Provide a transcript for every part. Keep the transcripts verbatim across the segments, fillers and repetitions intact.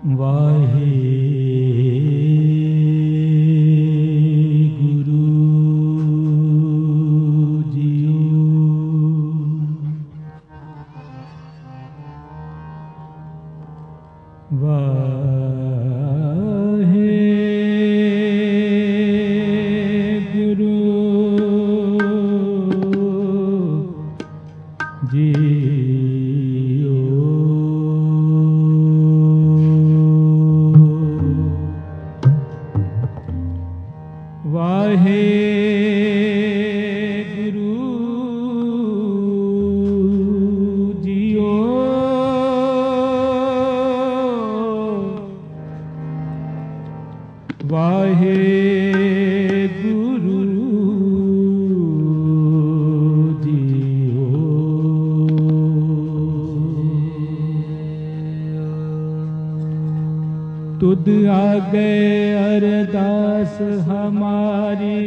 तुद आगे अरदास हमारी,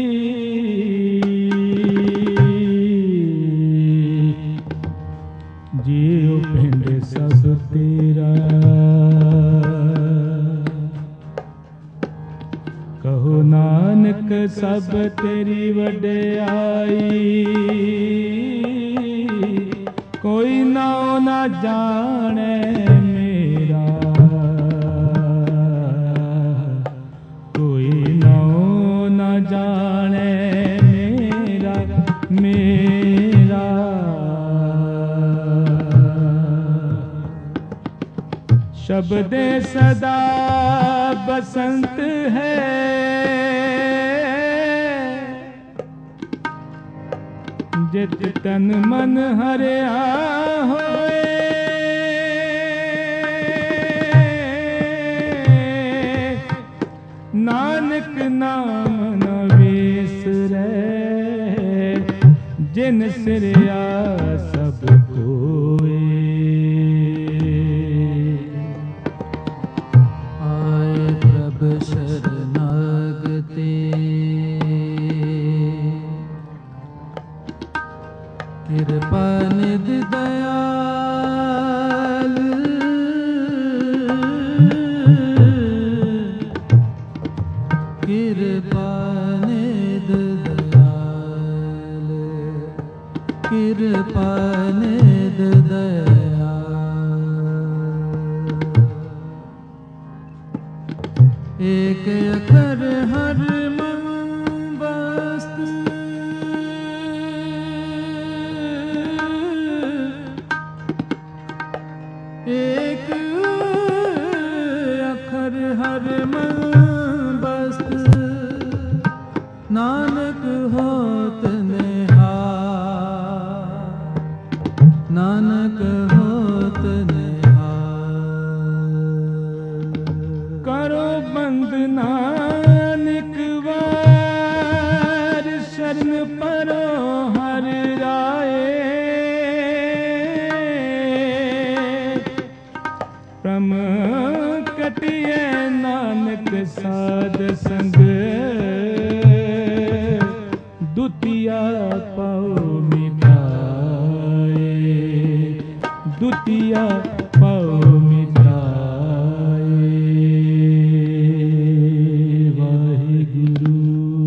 जियो पिंड सब तेरा। कहो नानक सब तेरी वड्याई, कोई नाओ ना जाने मेरा। जाने मेरा मेरा। शब्दे सदा बसंत है, जित तन मन हरिया होए। नानक नाम जिन सिरया सब कोए। आए प्रभ शरणागते, कृपा निध दयाल। कृपा निध कृपा निध दयाल। एक अखर हर मन बस्त, एक अखर हर मन बस्त। नानक होत नानक होत निहाल। करो बंद नानक वार, शरण परो हर राए। प्रम कटिए नानक साध संग, दुतिया पाओ मिटाए। दुतिया पाओ मिटाए। वाहिगुरु।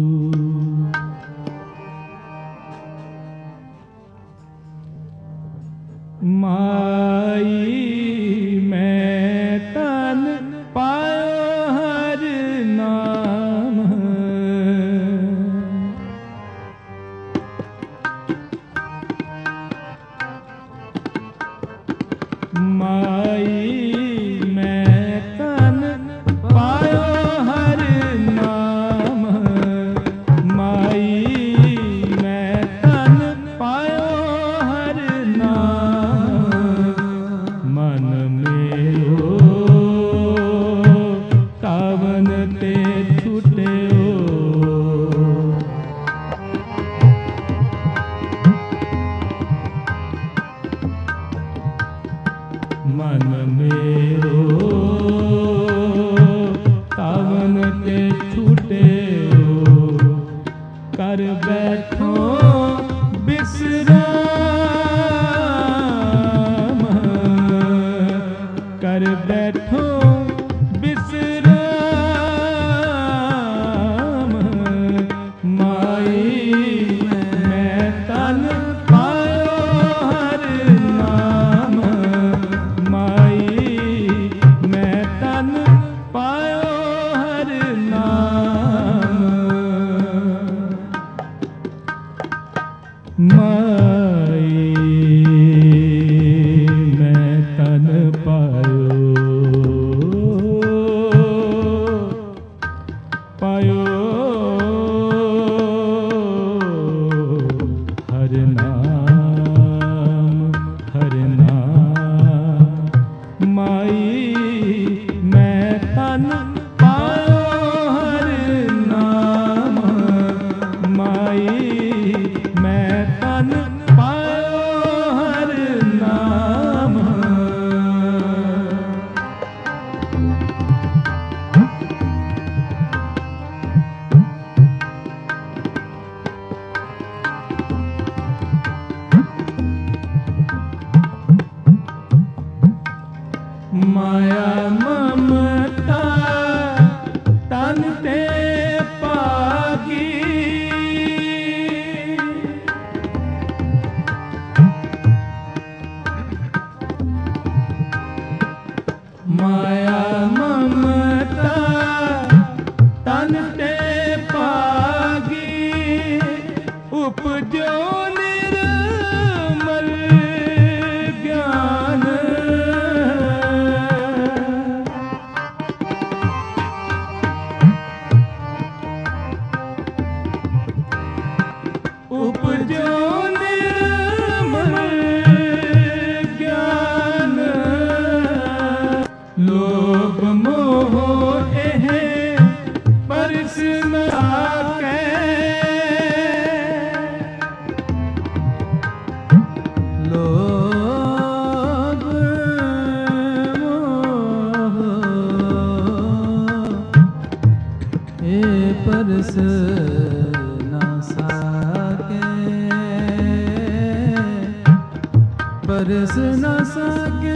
माई मैं तन पायो हर नाम, माई मैं तन पायो हर नाम। माई मैं तन पायो हर नाम। मन मेरो कावन ते छूटे हो, मन मेरो कावन ते छूटे हो। कर बैठो विश्राम, कर बैठो माया ममता तन ते पागी, माया ममता तन ते पागी, उपजो निर्मल ज्ञान, उपजो निर्मल ज्ञान, लोभ मोह एह परस न आकै, लोभ मोह ए परस न साके, परस न साके,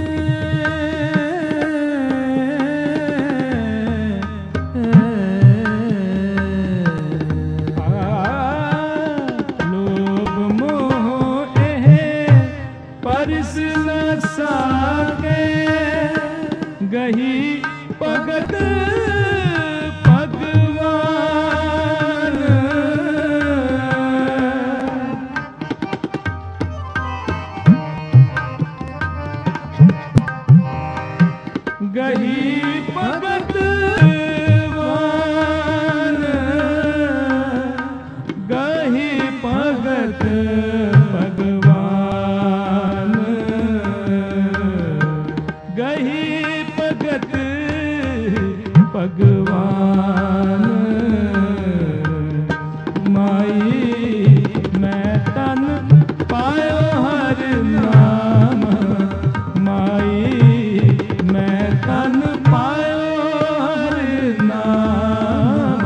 लोभ मोह एह परस न साके, गही भगत भगवान, गही भगत भगवान, गही भगत भगवान, गही भगत भगवान, माई मैं तन पायो हर नाम, माई मैं तन पायो हर नाम,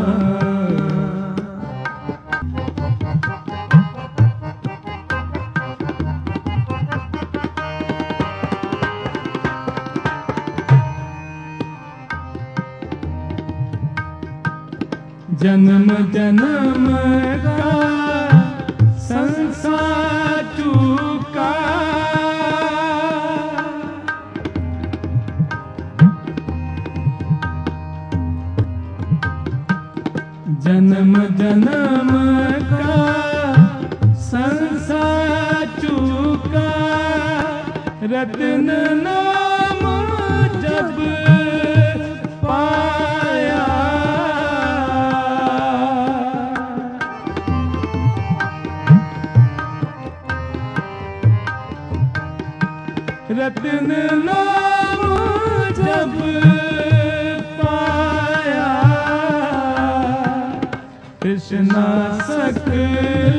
जन्म जन्म का संसार चूका, जन्म जन्म का संसार चूका, रत्न नाम जब पाया, रत्न नाम जब पाया, कृष्णा सकल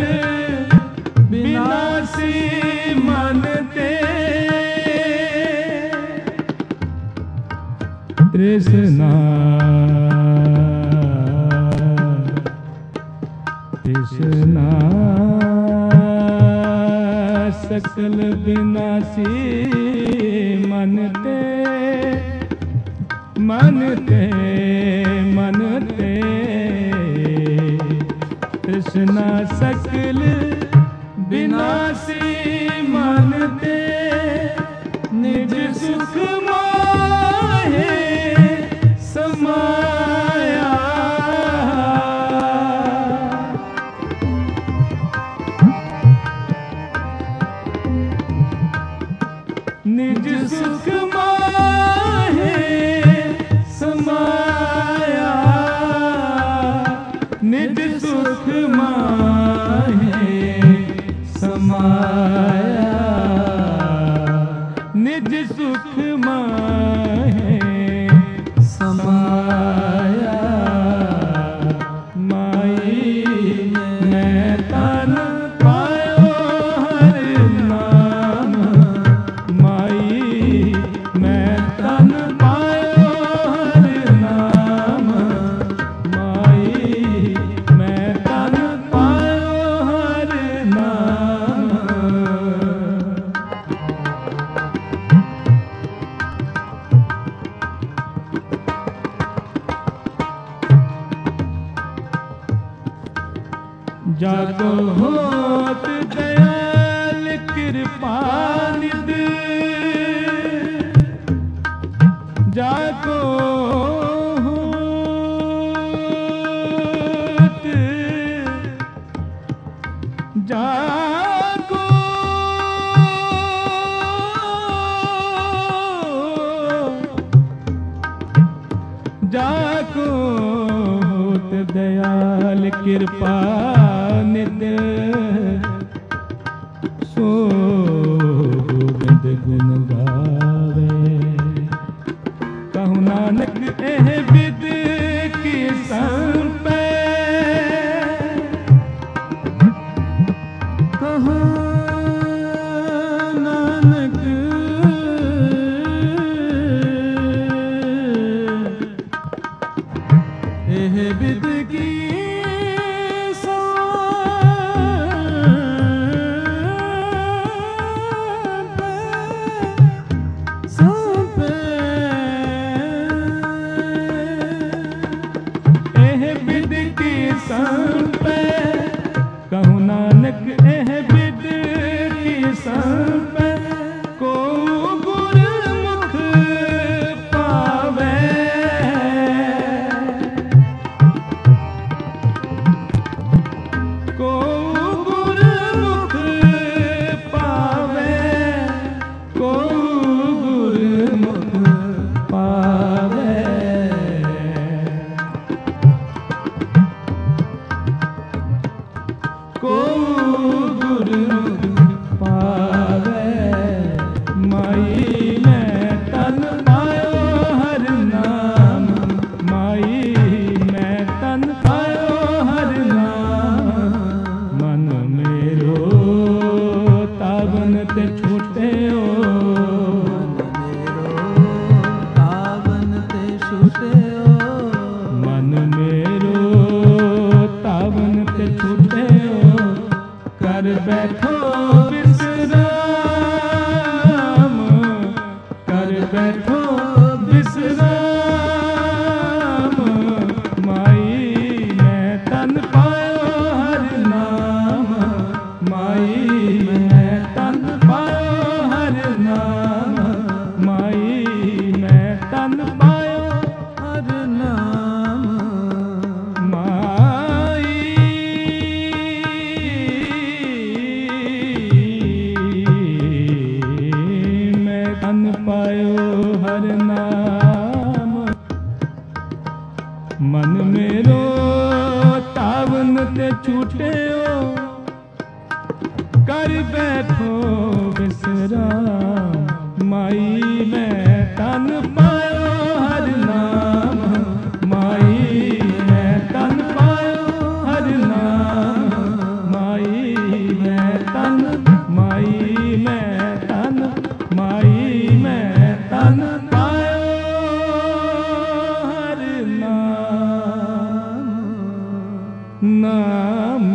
विनाशी मन ते, कृष्णा कृष्णा सकल विनाशी मन ते, मन ते मन ते, कृष्णा सकल विनाशी मन ते, निज सुख माहे समाया, निज सुख माहे समाया, निज सुख माहे समाया, निज सुख माहे समाया, माई मैं तन पायो हर नाम, माई मैं तन पायो हर नाम, माई मैं तन पायो हर नाम, जाको होत दयाल कृपा निध, जाको होत जाको जाको होत दयाल कृपा निध, सो गोबिंद गुण गावे। कहु नानक एह विद की संपै, कहु नानक एह विद की कहु नानक एह विद की संपै, को गुरमुख पावै। को गुरमुख पावै, को गुरमुख पावै। को गुरमुख पावै, माई मैं तन पायो हर नाम, माई मैं तन पायो हर नाम। मन मेरो तावन ते छूटे ओ, तावन ते छूटे ओ, मन मेरो तावन ते छूटे ओ। कर बैठो विश्राम, कर बैठो विश्राम, माई मैं तन पायो हर नाम, माई मैं तन पायो हर नाम, माई मैं तन पायो हर नाम। माई मैं तन पायो हर नाम। मन मेरो तावन ते छूटे ओ, कर बैठो विश्राम, माई मैं तन पायो हर नाम, माई मैं तन पायो हर नाम, माई मैं तन, माई मैं तन, माई मैं तन पायो हर नाम, नाम।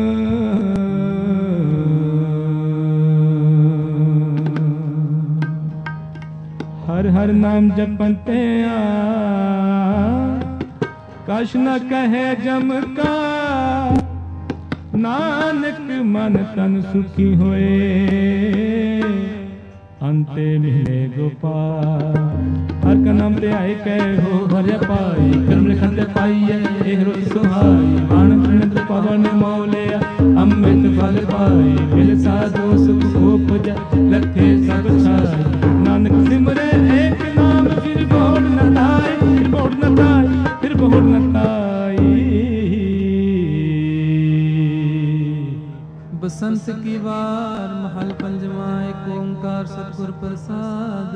हर हर नाम जपते आ, कछ न कहे जम का, नानक मन तन सुखी होए, अंते मिले गोपाल। हर का नाम ते आए कहे हो भरे पाई, कर्म लिखन ते पाइए एक रोज सुहाई। बाण प्रणत पवन मौलिया, अमृत फल पाई, मिल साधु सुख उपजा, लखे सब छाई। नानक सिमरे एक नाम, फिर बहुड़ न ताई, फिर बहुड़ न ताई, फिर बहुड़ न ताई। बसंत की वार महल पंजवा, एक ओंकार सतगुर प्रसाद।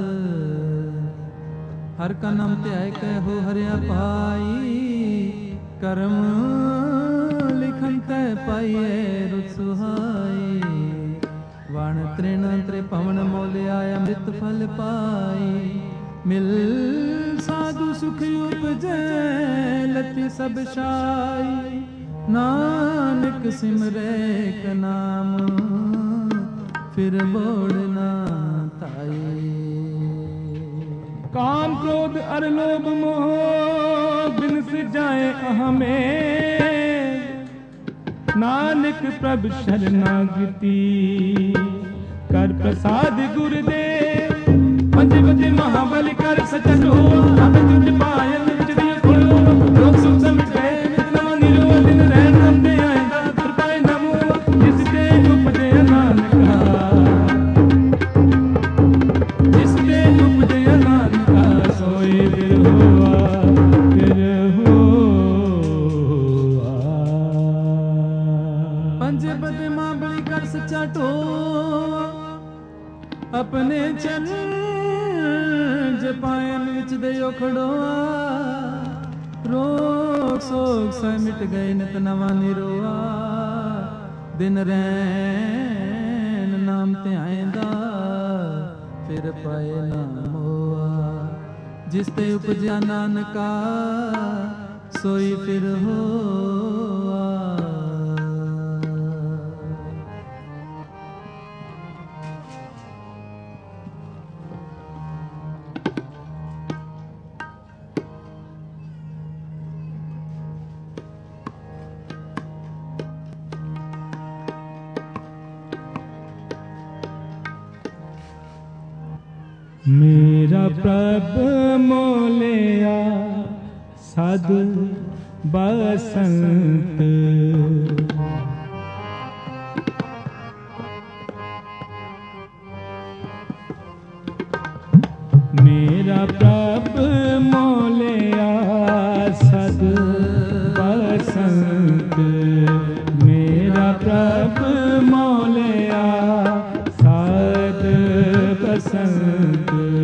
हर का नाम त्याय कहो हरिया पाई, कर्म लिखन तय पाइए रुत सुहाई। वाण तृण त्रे पवन मोले आया, अमृत फल पाई। मिल साधु सुख उपजै, लति सब शाई। नानक सिमरे का नाम, फिर बोड़ ना ताई। काम क्रोध अर लोभ मोह बिन जाए अहमे, नानक प्रभ शरणागति कर प्रसाद गुरुदेव पंजे पंजे महाबल कर सचन हो अब तुझ पायन विच दियो खोलो लोक सुख समिट गए नितना निरवा दिन रहन नंदे आएगा कृपाए नमो जिस ते उपजे नानका जिस ते उपजे नानका सोए फिर हुआ फिर हुआ पंजे पंजे महाबली कर सच्चा टो अपने चरण जपायन विच दयो खड़ोआ रोग सोग सा मिट गए नित नवा निरोआ दिन रैन नाम ते आएंदा फिर पाए नाम होआ जिस ते उपजा नानका सोई फिर होआ। मेरा प्रभ मोलिया सद बसंत मेरा प्रभ मोलिया सद बसंत मेरा प्रभ मोलिया सद बसंत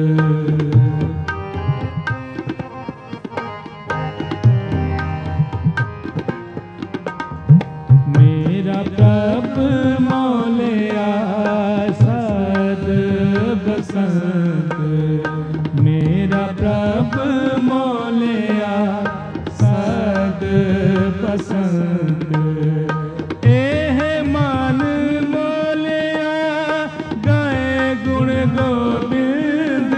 मेरा प्रभ मोलिया सद बसंत मेरा प्रभ मोलिया सद बसंत एह मन मोलिया गाए गुण गोबिंद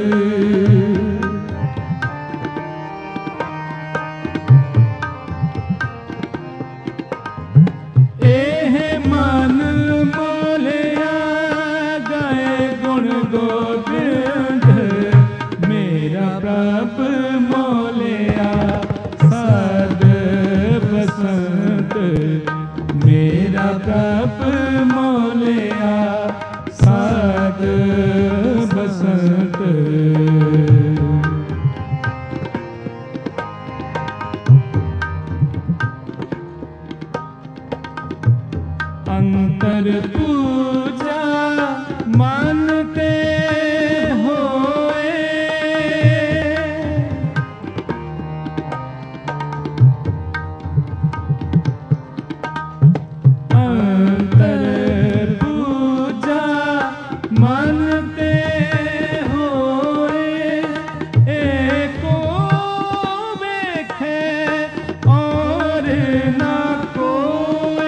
एह मन मोलिया गाए गुण गोबिंद मेरा प्रभ मोलिया सद बसंत मेरा प्रभ मोलिया सद बसंत अंतर पूजा मानते होए अंतर पूजा मानते होए एको वेखे और ना कोए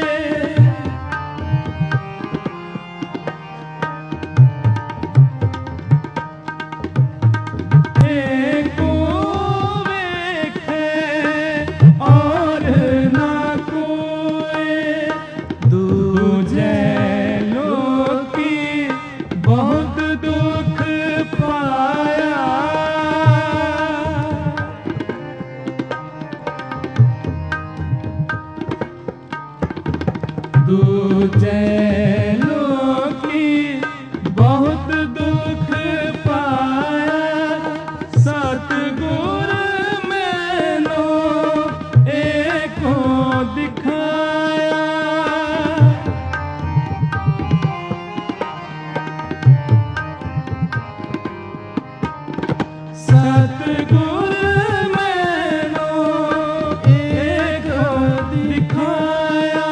एको वेखे और ना कोए दूजे लोकी बहुत दुख पाया दूजे लोकी बहुत दुख पाया सतगुर मैनो एको दिखाया सतगुर मैनो एको दिखाया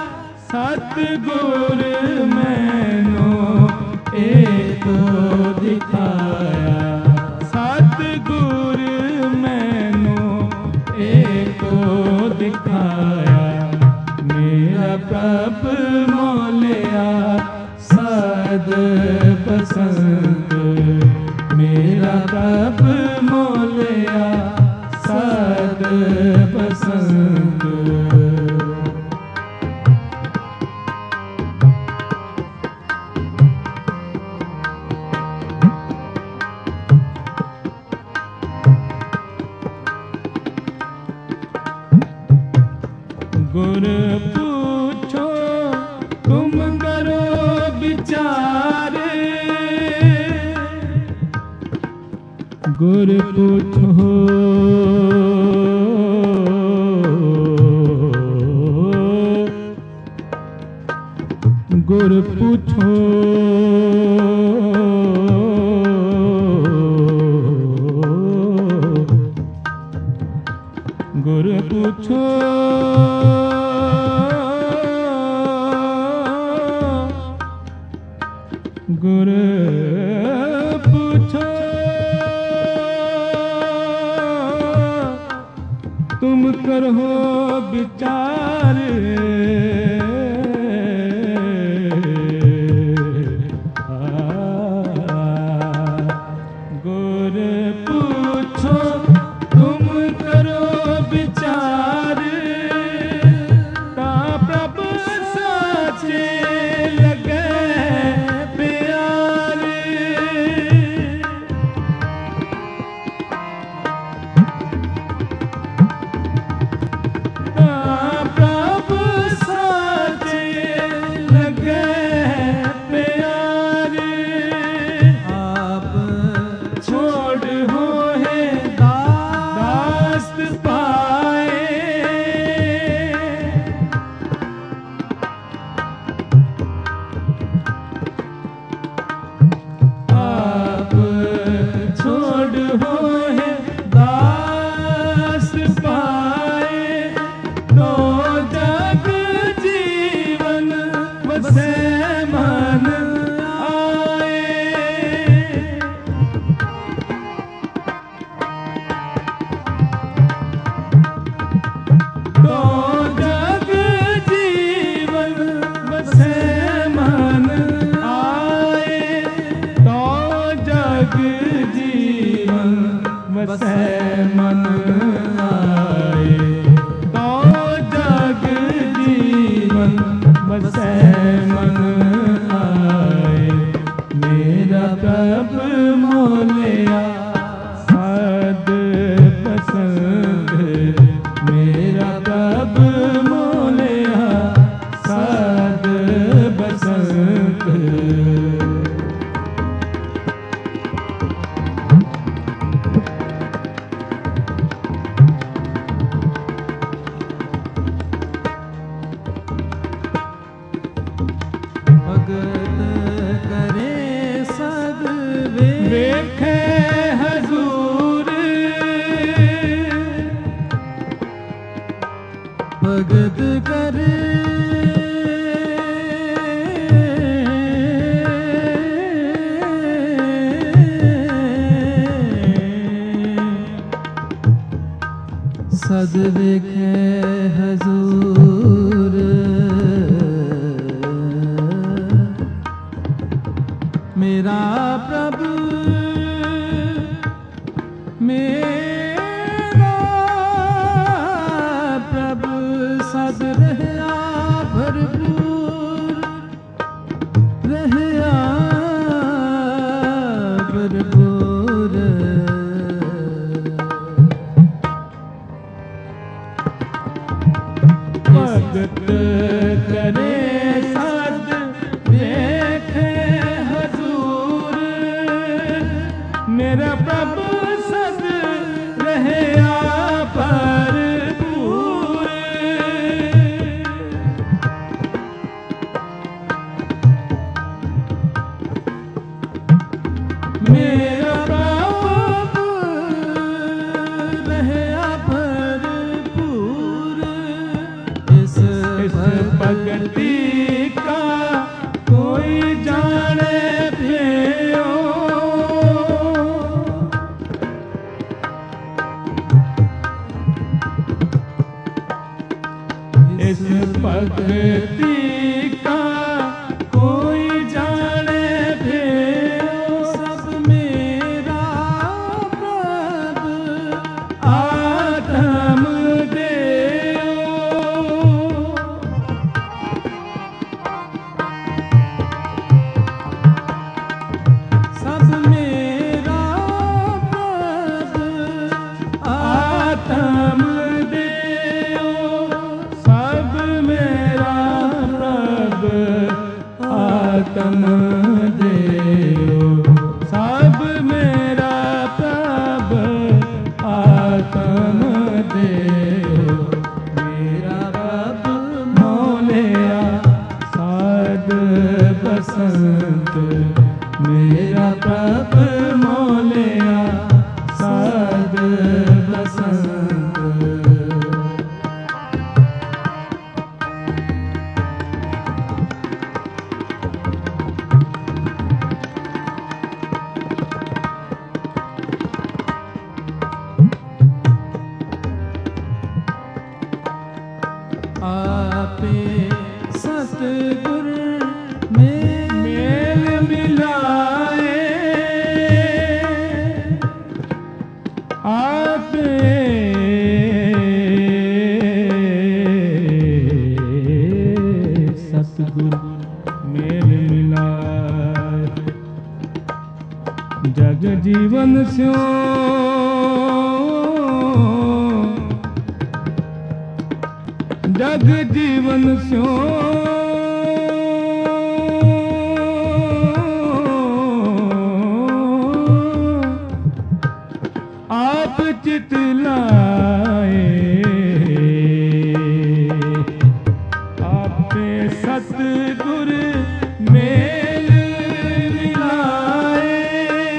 सतगुर मैनो एको दिखाया सतगुर मैनो एको दिखाया मेरा प्रभ मोलिया सद बसंत मेरा प्रभ मोलिया सद बसंत गुर पूछो तुम करो विचार, गुर पूछो गुर पूछो गुर पूछो गुर पूछो तुम करो विचार, गुर पूछो तुम करो विचार, ता प्रभु साचे लगे प्यार। ता प्रभु साचे लगे प्यार। आप छोड़ हो है दास पाए, आप छोड़ हो है दास पाए, तो जग जीवन बसे मन आए। तो जग जीवन बसे मन आए, तो जग जीवन बसे मन आए, तो जग जीवन बसे मन आए। मेरा प्रभु मोलिया सद पसंद, मेरा प्रभु मोलिया सद बसंत। भगत करे सद वेखे हजूर, भगत करे सद देखे हजूर। मेरा प्रभु मेरा प्रभु सद रहया भरपूर, रहया भरपूर। भगत करे सद देखे हजूर, मेरा प्रभु सद रहया भरपूर। मेरा प्रभु रहया भरपूर। इस भगति का कोई जाने पियो, इस भगति का कोई जाने पियो। सब मेरा प्रभु आत्म देओ, सब मेरा प्रभु आत्म देओ, सब जग जीवन स्यो जग जीवन स्यो आप चित लाए आपे सतगुर मेल मिलाए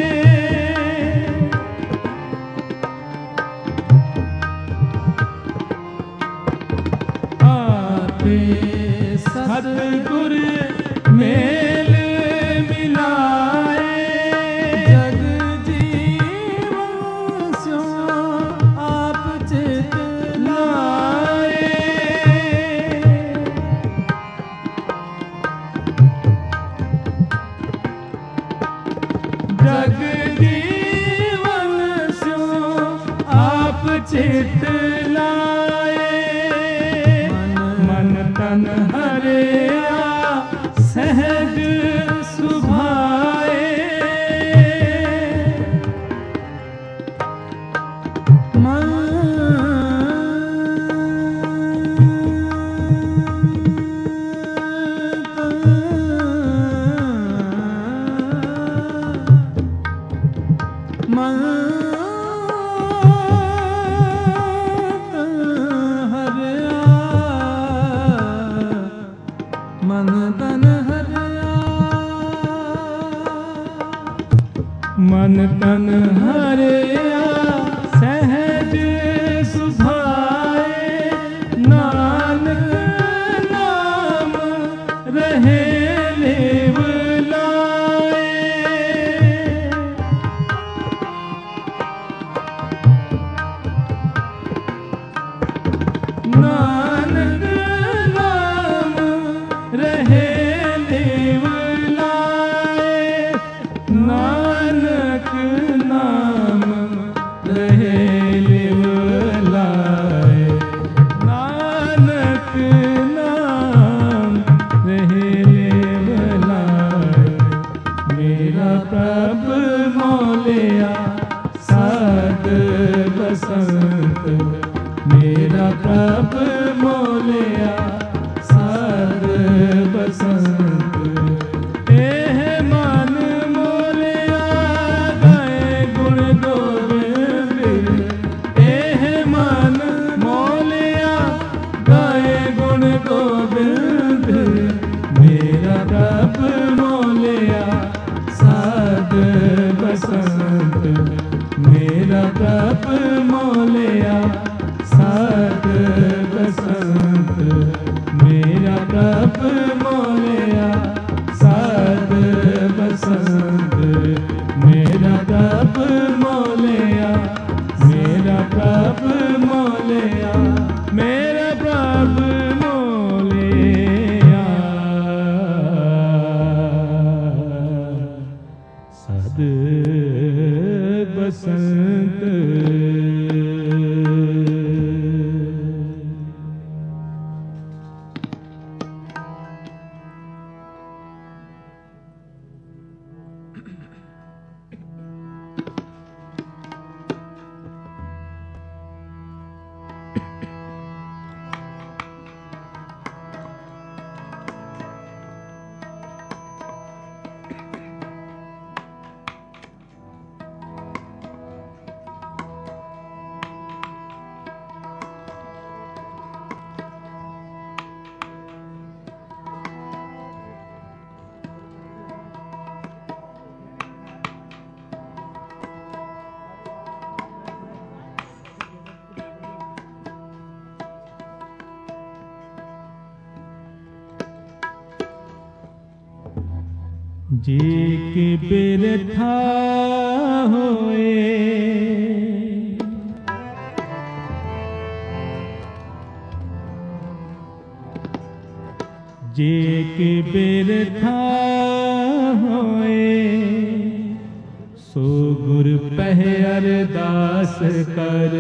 आपे सतगुर मेल मिलाए जग जीवन स्यो आप चित लाए जग जीवन स्यो आप चित लाए मन तन हरिया सहज सुभाए मन मन हरिया मन तन हरिया मन तन हरिया सहज सुभाए नानक नाम रहे लेव लाए नानक नाम रहे लेव लाए नानक नाम रहे लेव लाए नानक नाम रहे लेव लाए मेरा प्रभ मोलिया साध बसंत मेरा प्रभ मोलिया साध बसंत एह मन मोलिया गाए गुण गोविंद एह मन मोलिया गाए गुण गोविंद मेरा प्रभ मोलिया साध बसंत मेरा प्रभ मोलिया साध बसंत मेरा प्रभ मोलिया साध बसंत मेरा प्रभ मोलिया मेरा प्रभ मोलिया मेरा प्रभ मोलिया साध बसंत जे के बिरथा होए जे के बिरथा होए सो गुर पह अरदास कर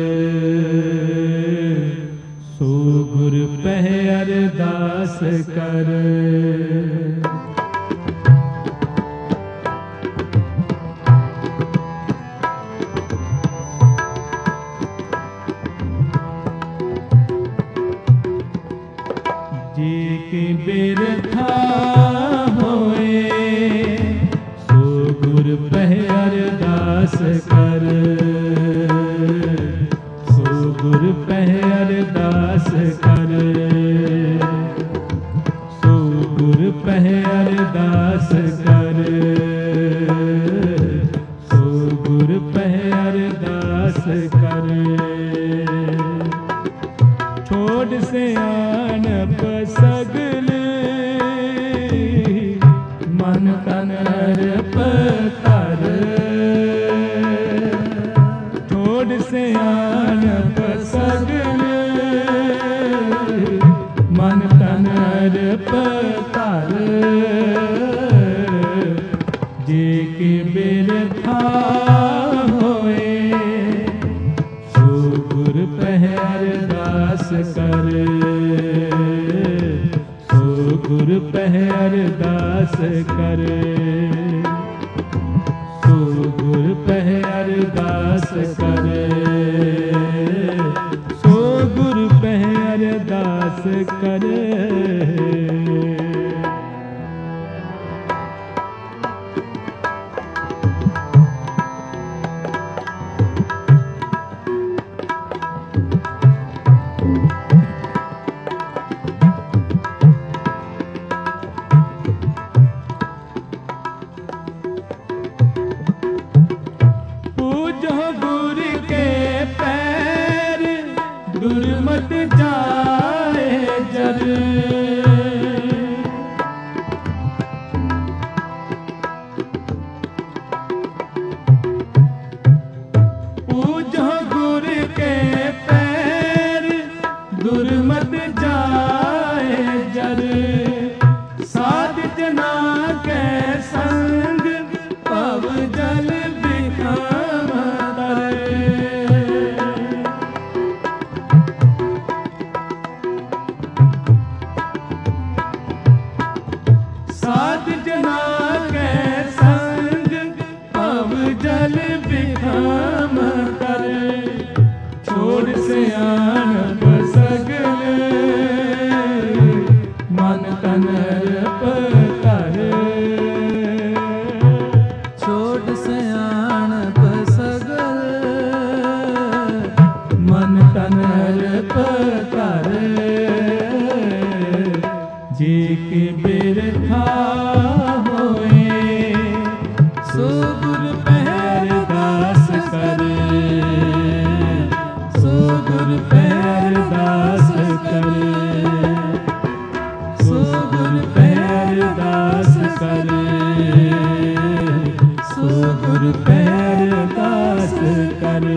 सो गुर पह अरदास कर कर, सो गुर पह अरदास कर, सो गुर पह अरदास कर, सो गुर पह अरदास कर। छोड़ सियाणप सगल मन तन अर्प कर, छोड़ सियाणप सगल मन तन अर्प कर। जे के बिरथा होए सो गुर पह अरदास कर, सो गुर पह अरदास कर, सो गुर पह अरदास कर, सो गुर पह अरदास कर। दुर्मत जाए जर, पूजो गुर के पैर दुर्मत जाए जर। साध जना के संग पव जल बिखम तरे, साध जना के संग पव जल बिखम करे। छोड़ सियाणप सगल मन तन अर्प कर, छोड़ सियाणप सगल मन तन अर्प कर। जे के बिरथा होए सो गुर पह अरदास कर, सो गुर पह अरदास कर, सो गुर पह अरदास कर, सो गुर पह अरदास कर।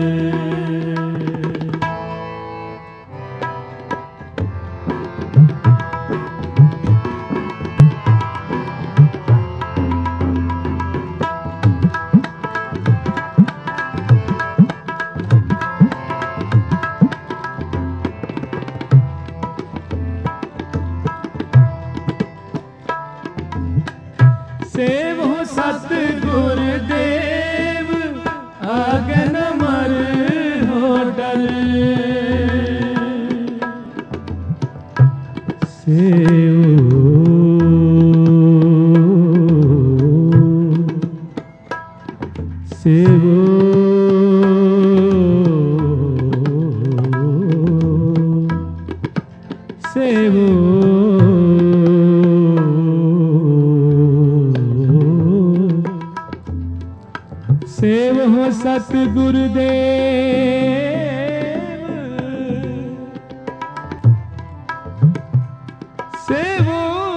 सेवो सतगुर देव आगन मर हो डर, सेवो सेवो सेवो सेवो सतगुर देव सेवो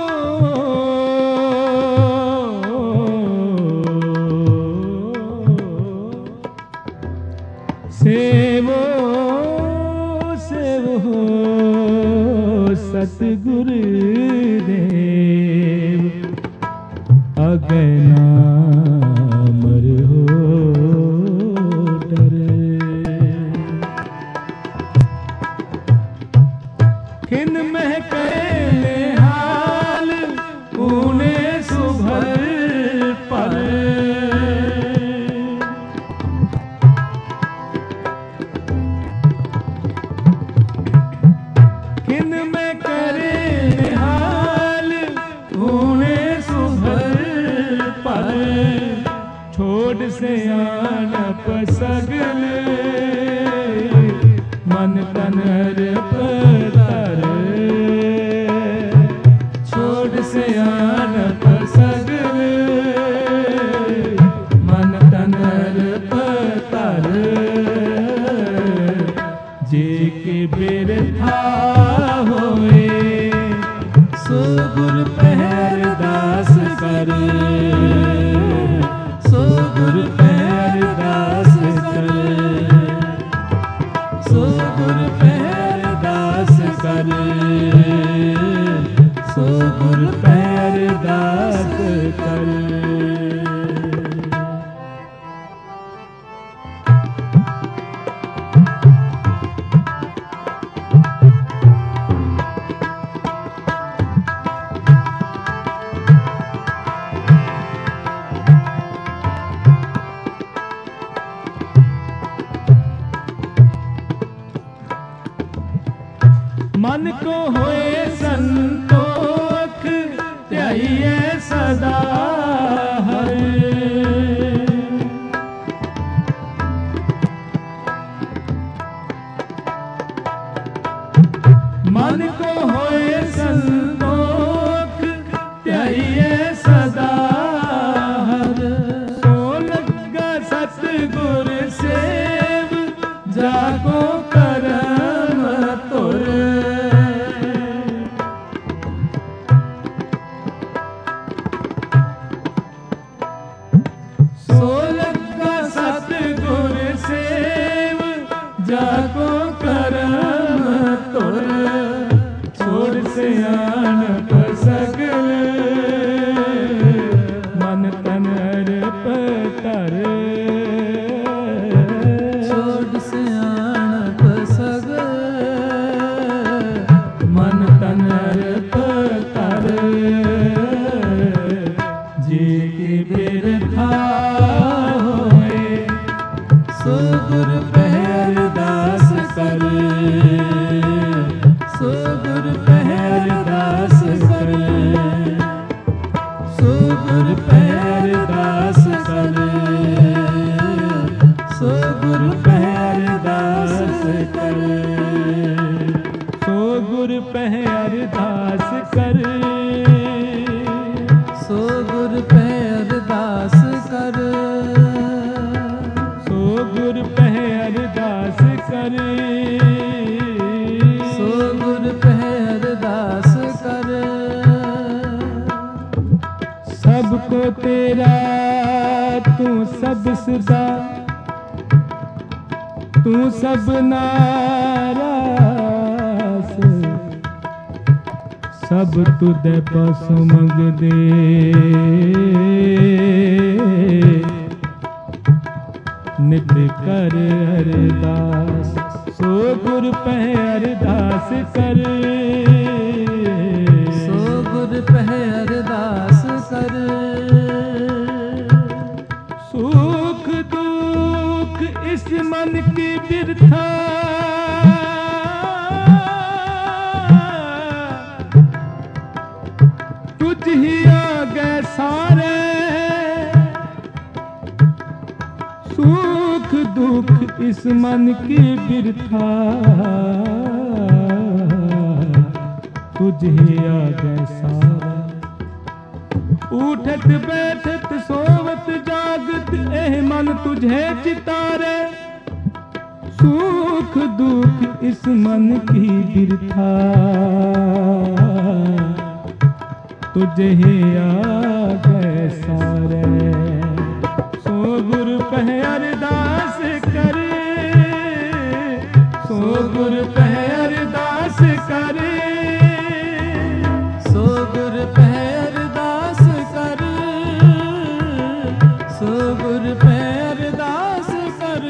सेवो सेवो सतगुर देव अगना मर हो डर। खिन में करे हाल ऊने सुभर पर, खिन में करे हाल सियाणप सगले मन तन अर्प कर छोड़ सियाणप सगले मन तन अर्प कर जे के बिरथा होए सो गुर पहर दास कर सो गुर पहर दास कर सो गुर पहर दास कर सो गुर पहर दास कर। मन को होए संतोख त्याइए सदा हरे मन को होए संतोख त्याइए सदा हरे सो लगा सतगुर सेव जागो करम तुर जाको करम तुर छोड़ सियाणप सगले मन तन अर्प कर छोड़ सियाणप सगले मन तन अर्प कर जे के बिरथा होए सो गुर पहर दास कर सो गुर पहर दास कर सो गुर पहर दास कर सो गुर पहर दास कर सो गुर पहर दास कर सो गुर पहर दास कर सो गुर पहर दास कर सो गुर पहर दास कर सबको तेरा तू सब सदा तू सब नारास सब तुदे पास मंग दे नित कर अरदास सो गुर पह अरदास कर सो गुर पह अरदास कर सुख दुख इस मन की बिरथा तुझ ही आगे सारे सुख दुख इस मन की बिरथा तुझे आगे सारा उठत बैठत सोवत जागत एह मन तुझे चितारे सुख दुख इस मन की बिरथा तुझे आगे सारे सो गुर पह अरदास करे सो गुर पह अरदास करे सो गुर पह अरदास कर सो गुर पह अरदास कर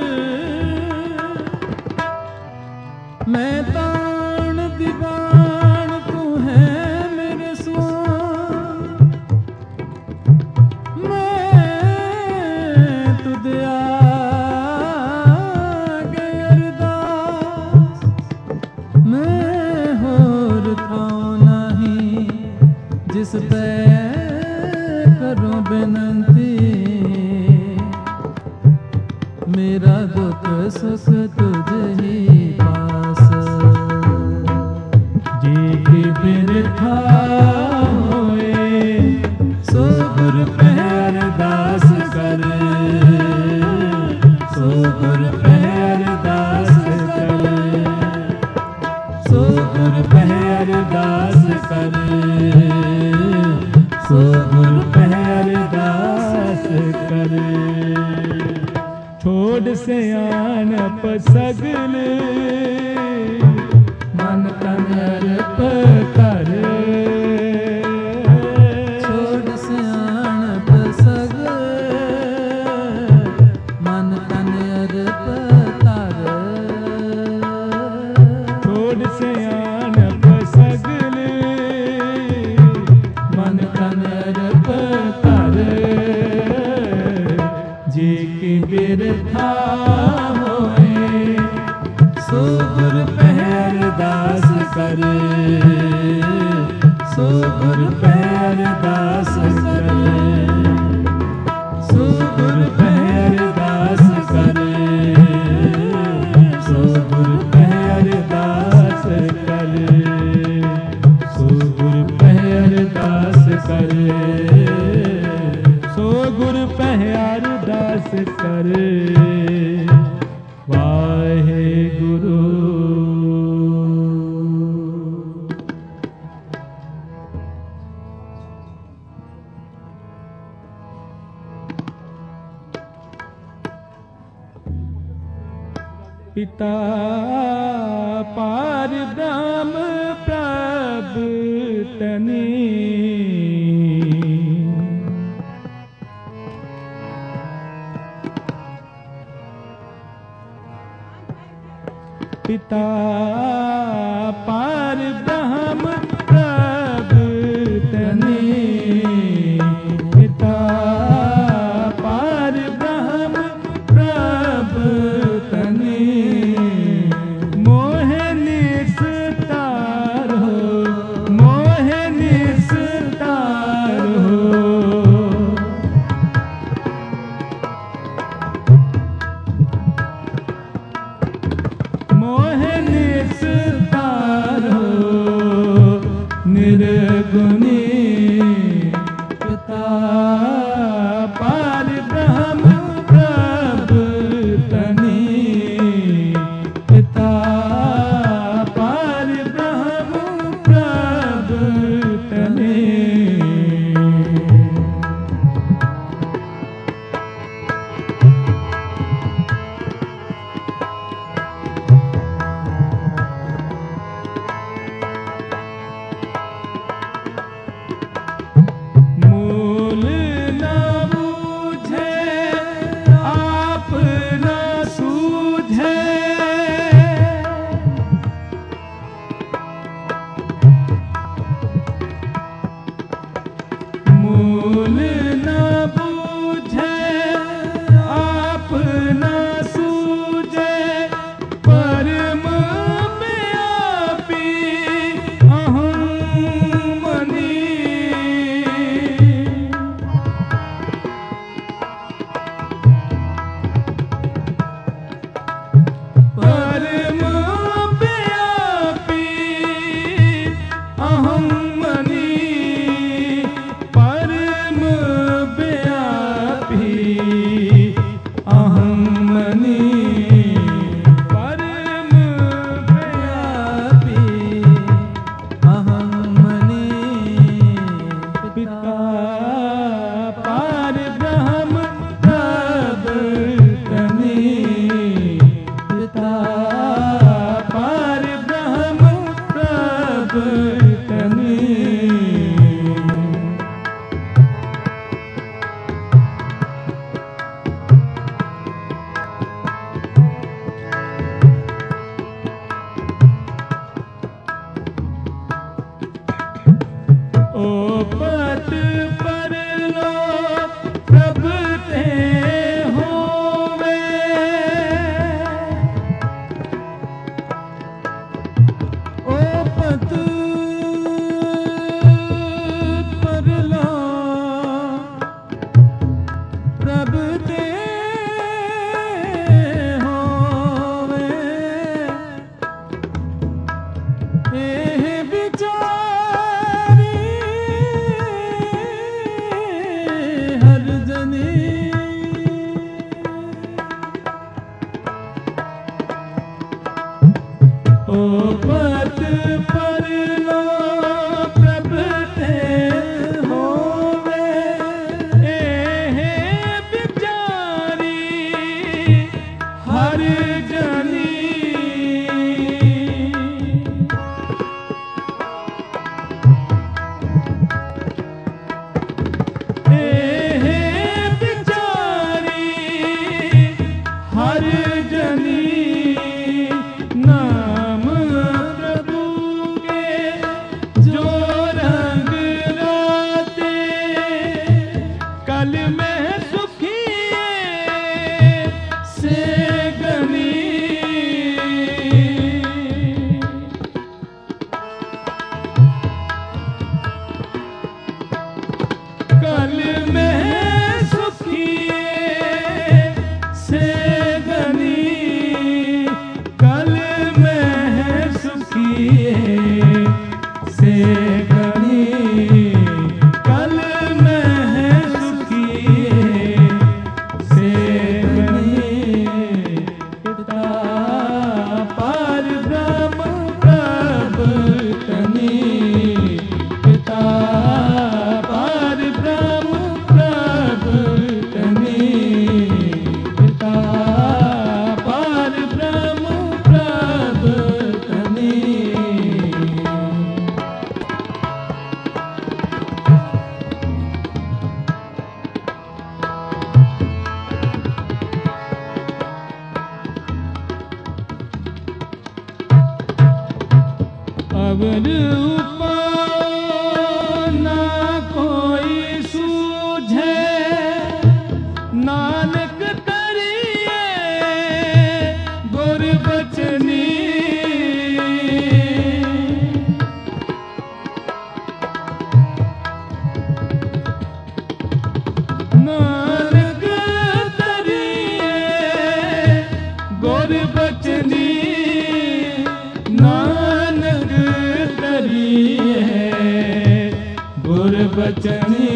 मैं तान दीवान तू है मेरे स्वान मैं तुझ आगे अरदास मैं हो मेरा दुख सुख तुझ ही पास। जी की बिरथा होए सो गुर पहर दास कर, सो गुर पहर दास कर, सो गुर पहर दास कर, सो गुर पहर दास कर। छोड़ सियाणप सगल मन तन अर्प कर। छोड़ सियाणप सगल मन तन अर्प कर। छोड़ सियाणप सगल मन तन अर्प कर। जी की बिरथा होए सो गुर पहर दास कर, सो गुर पहर दास कर, सो गुर पहर दास कर, सो गुर पहर दास कर, सो गुर पहर दास कर, सो गुर पहर दास कर। वाहेगुरु। पिता पार ब्रह्म प्रभु तनी, पिता पार ब्रह्म प्रभु तनी, पिता पार ब्रह्म प्रभु तनी। मोह निस्तार हो, मोह निस्तार हो, मोह निस्तार हो निर्गुणी। पिता पार ब्रह्म प्रभु तनी, पिता पार ब्रह्म प्रभु तनी। मूल न बूझे आप न सूझे, मूल न बूझे आप न सूझे, परम व्यापी अहं मनी। परम व्यापी अहं मनी, परम व्यापी अहं मनी, परम व्यापी अहं मनी। पिता पार ब्रह्म प्रभु तनी, पिता पार ब्रह्म प्रभु तनी। ਪਤ ਪਰਲੋ ਪ੍ਰਭ ਤੇ ਹੋਵੇ, ਇਹ ਵਿਚਾਰੀ ਹਰ ਜਨੀ। ਇਹ ਵਿਚਾਰੀ ਹਰ ਜਨੀ, ਨਾਮ ਪ੍ਰਭੂ ਕੇ ਜੋ ਰੰਗ ਰਾਤੇ, ਕਲ ਮੈਂ ਸੁਖੀਏ ਸੇ ਗਨੀ। ਕਲ ਮੈਂ ਸੁਖੀਏ ਸੇ ਗਨੀ, ਕਲ ਮੈਂ ਸੁਖੀਏ ਸੇ ਗਨੀ, ਕਲ ਮੈਂ ਸੁਖੀਏ ਸੇ ਗਨੀ। ਪਿਤਾ ਪਾਰ ਬ੍ਰਹਮ ਪ੍ਰਭ ਤਨੀ, ਪਿਤਾ ਪਾਰ ਬ੍ਰਹਮ ਪ੍ਰਭ ਤਨੀ, ਪਿਤਾ ਪਾਰ ਬ੍ਰਹਮ ਪ੍ਰਭ ਤਨੀ। ਅਵਰ ਉਪਾਉ ਨਾ ਕੋਈ ਸੂਝੈ, ਨਾਨਕ ਕਰੀਏ ਗੁਰ ਬਚਨੀ। ਨਾਨਕ ਕਰੀਏ ਗੁਰ ਬਚਨੀ, ਨਾਨਕ ਕਰੀਏ ਗੁਰ ਬਚਨੀ,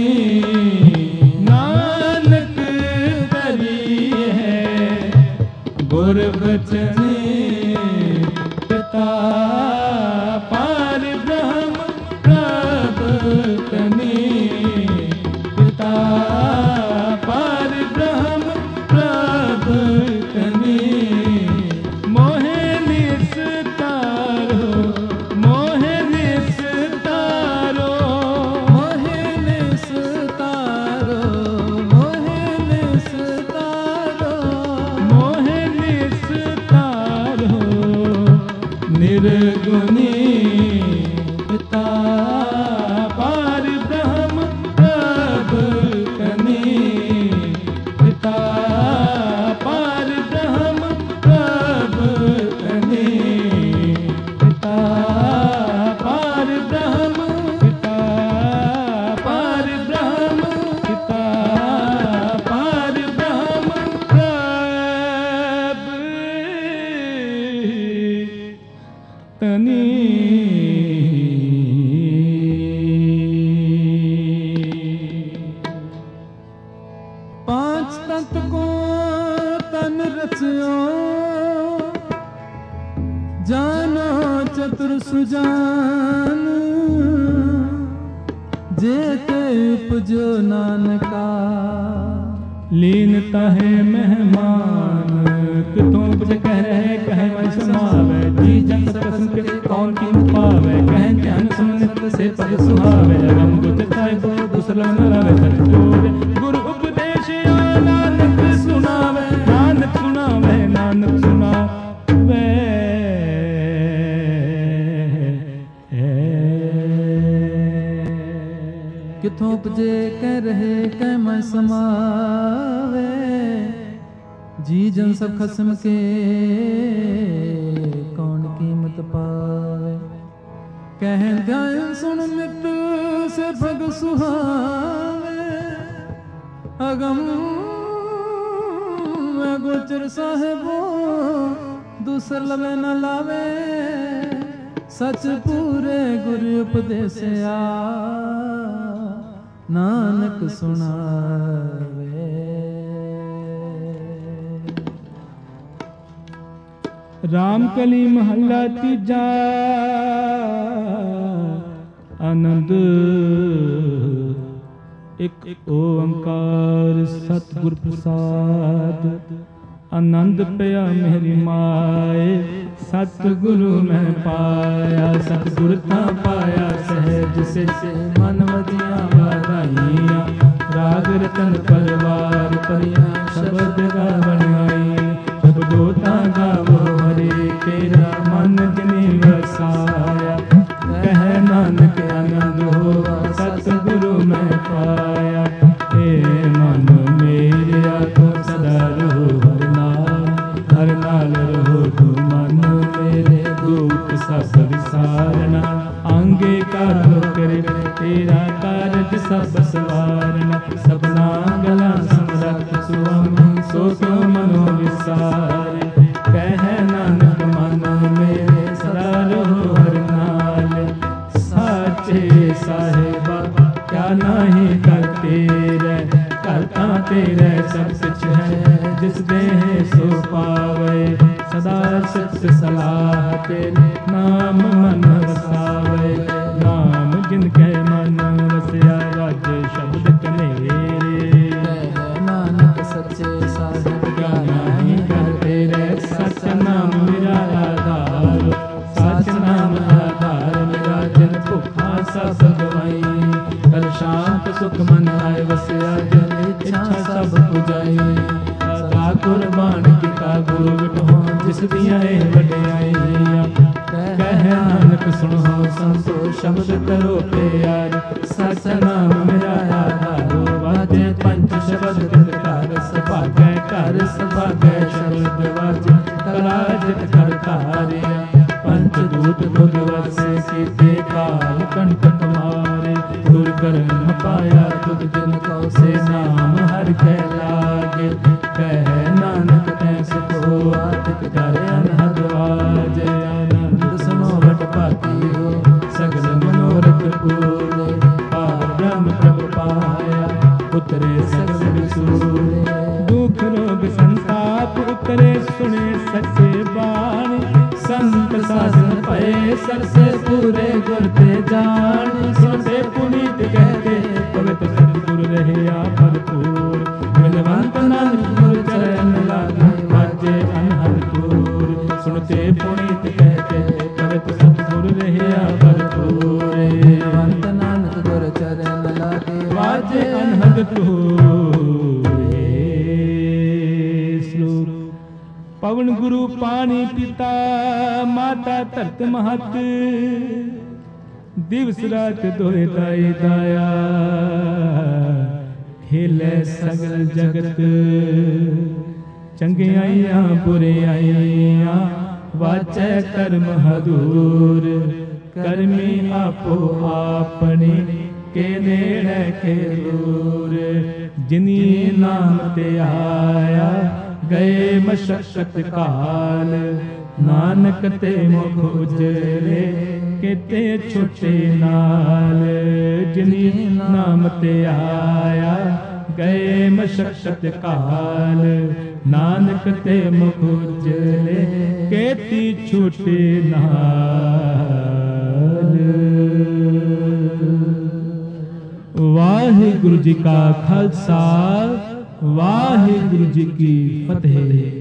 ਨਾਨਕ ਕਰੀਏ ਗੁਰ ਬਚਨੀ। ਪਿਤਾ ਪਾਰ ਬ੍ਰਹਮ ਪ੍ਰਭ ਤਨੀ, ਪਿਤਾ ਪਾਰ ਬ੍ਰਹਮ ਪ੍ਰਭ ਤਨੀ। ਮੋਹਿ ਨਿਸਤਾਰੋ, ਮੋਹਿ ਨਿਸਤਾਰੋ, ਮੋਹਿ ਨਿਸਤਾਰੋ, ਮੋਹਿ ਨਿਸਤਾਰੋ, ਮੋਹਿ ਨਿਸਤਾਰੋ ਨਿਰਗੁਣੀ। ਪਿਤਾ ਪਾਰ ਬ੍ਰਹਮ ਪ੍ਰਭ ਤਨੀ, ਪਿਤਾ ਪਾਰ ਬ੍ਰਹਮ ਪ੍ਰਭ ਤਨੀ, ਪਿਤਾ ਪਾਰ ਬ੍ਰਹਮ, ਪਿਤਾ ਪਾਰ ਬ੍ਰਹਮ, ਪਿਤਾ ਪਾਰ ਬ੍ਰਹਮ ਪ੍ਰਭ ਤਨੀ। पांच तत को तन रचियो, जानो चतुर सुजान, जेते उपजो नानका। लीनता है मेहमान कितों उपज कह रहे कहे मन समावे, जी जन सब कसम के कौन कीमत पावे, कहन ध्यान सुनत से पद सुहावे, अगम गुच साहिबो दूसरा न लावे सतजोरे। गुरु उपदेश नानक सुनावे, नानक सुनावे, नानक सुनावे। किथों उपजे कह रहे कह मैं समावे, जी जन सब खसम के कौन कीमत पावे। कह ध्यान सुन नित से भग सुहावे, अगम गोचर साहेबो दूसर लवे न लावे, सच पूरे गुरु उपदेसिया नानक सुनावे। राम कली महला तीजा आनंद एक ओंकार सतगुर प्रसाद आनंद पिया मेरी माए सतगुरु मैं पाया सतगुर ता पाया सहज से मन वजिया बधाइयां राग रतन परवार परिया शब्द गावन आई शब्दो ता गावो हरे तेरा मन जिने वसाया कह नानक आनंद हो सतगुरु मैं पाया हे मन मेरे तो सदा रहो हर नाल हर नाल रहो तू मन मेरे दुख सब विसारना आंगे कारो करे तेरा कारज सब सवारना सबना गला समरथ सुअमी सो सो मनो विसारे कह नानक मन मेरे सदा रहो हर नाल साचे साहेबा क्या नाही कर तेरे करता तेरे सब कुछ है जिस देह सो पावे सदा सत्य सलाह तेरे नाम मन वसावे नाम जिनके मन वसया राज शब्द कनेरे नानक सच्चे साहिब क्या नाही कर तेरे सच नाम मेरा आधार सच नाम आधार मेरा जन भुखा सब गवाई कल शांत सुख मन आए वसया जन इच्छा सब पुजाई ठाकुर बाण किता गुरु विटहो जिस दिया वड्याइयां कह नानक सुनो संतो शब्द करो प्यार सच नाम मेरा आधारो वाजे पंच शब्द कर सभागै कर सभागै शब्द वाजे कराजित कर तारिया पंच दूत दुग वसे सीते काल कंटक मारे दूर करन पाया तुझ जिन को से नाम हर के लागे कह नानक तै सुख हो आतिक कर अनहद वाजे आनंद सुनो बट पाती हो सगल मनोरथ पूरे पार ब्रह्म प्रभ पाया उतरे सगल विसूरे दुख रोग संताप उतरे सुने सच्चे बाणी संत साधन पए सर से पूरे गुर ते जान सुनते पुनीत कहते पवित्र सतगुरु रहे आप भरपूर मिलवंत नानक गुरु चरण लागे बाजे अनहद दूर सुनते पुनीत कहते पवित्र सतगुरु रहे आप भरपूर मिलवंत नानक गुरु चरण लागे बाजे अनहद दूर पवन गुरु पानी पिता माता धरत महत दिवस रात दोए दाई दाया खेले सगल जगत चंगियाइयां बुरियाइयां वाचै कर्म हदूर करमी आपो आपनी के नेड़े के दूर जिनी नाम ते आया गए मशक्कत काल नानक ते मुख उजले केते छुटे नाल जिनी नाम ते आया गए मशक्कत काल नानक ते मुख उजले केती छुटे नाल। वाहिगुरु जी का खालसा वाहिगुरु जी की फतेह।